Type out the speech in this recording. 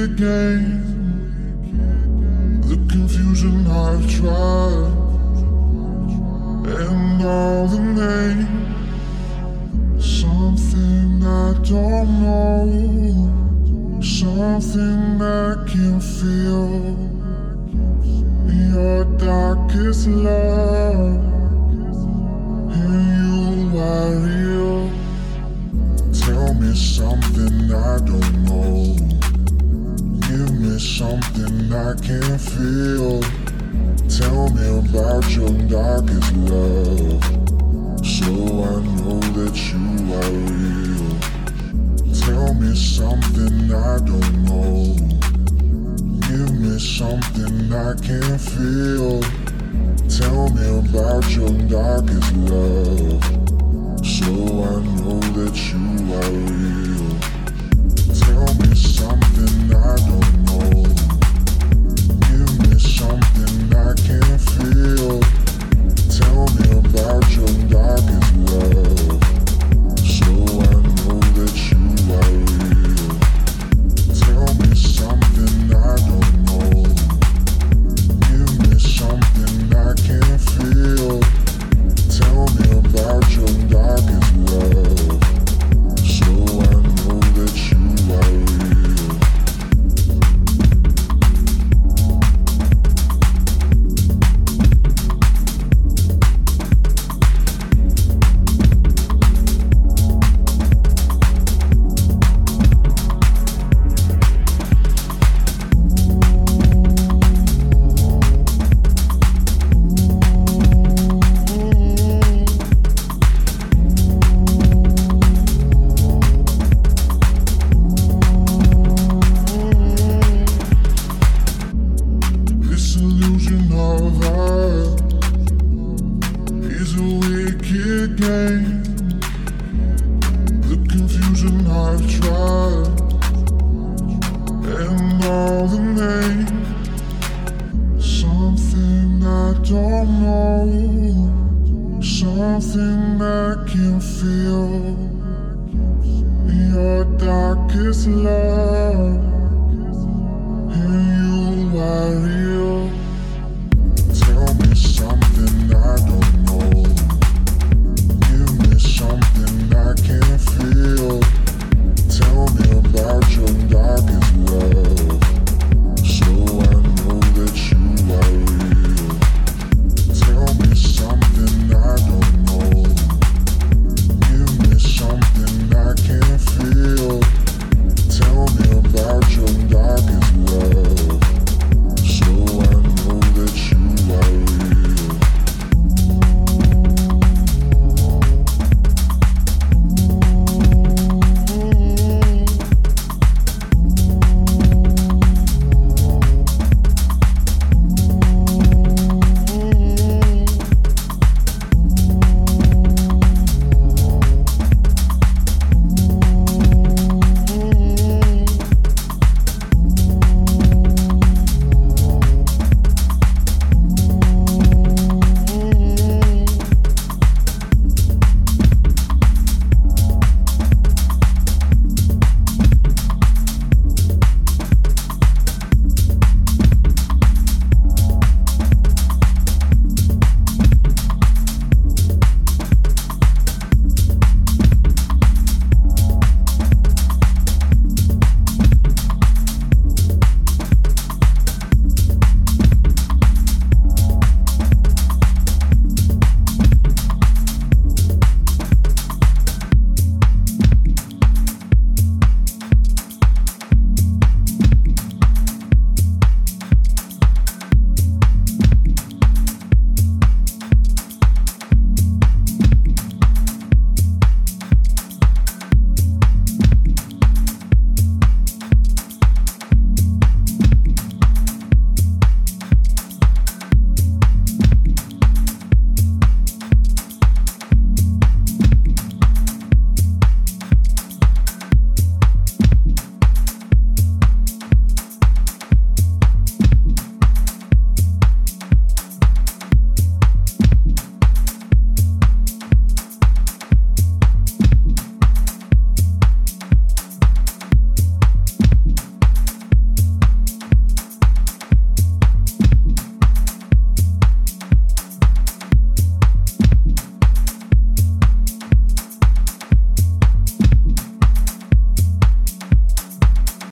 wicked game. The confusion I've tried, and all the name. Something I don't know, something I can feel. Your darkest love, and you are real. Tell me something I don't know, give me something I can feel. Tell me about your darkest love, so I know that you are real. Tell me something I don't know, give me something I can feel. Tell me about your darkest love, so I know that you are real. Tell me something I don't know, give me something I can feel. Tell me about your darkest love, so I know that you are real. Tell me something I don't know, give me something I can feel. Tell me about your darkest love, so I know that you are real. Game. The confusion I've tried, and all the name. Something I don't know, something I can feel. Your darkest love.